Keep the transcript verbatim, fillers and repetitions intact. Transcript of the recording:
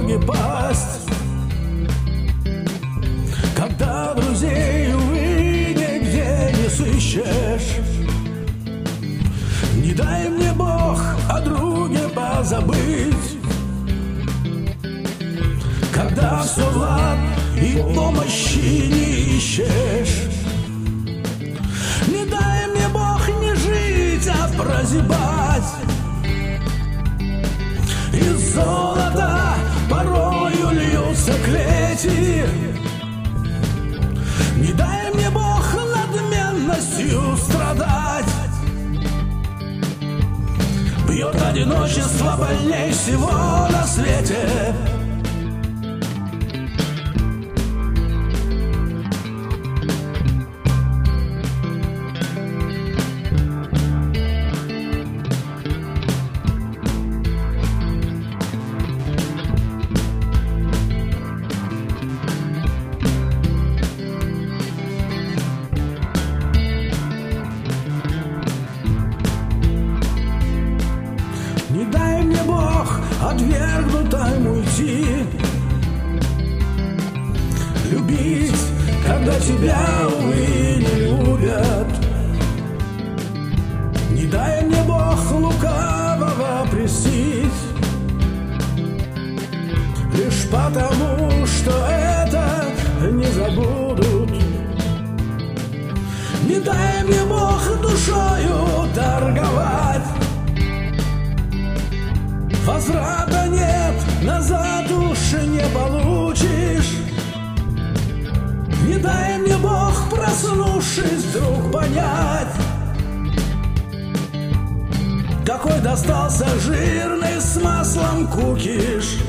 ноги пасть. Когда друзей, увы, нигде не сыщешь, не дай мне Бог о друге позабыть. Когда все влад и помощи не ищешь, не дай мне Бог не жить, а прозябать. Из золота порою льются клети, не дай мне Бог надменностью страдать. Бьет одиночество больней всего на свете. Не дай мне Бог отвергнутой уйти, любить, когда тебя, увы, не любят. Не дай мне Бог лукавого пресить, лишь потому, что это не забудут. Не дай мне Бог душою торговать, возврата нет, назад уж не получишь. Не дай мне Бог, проснувшись, вдруг понять, какой достался жирный с маслом кукиш.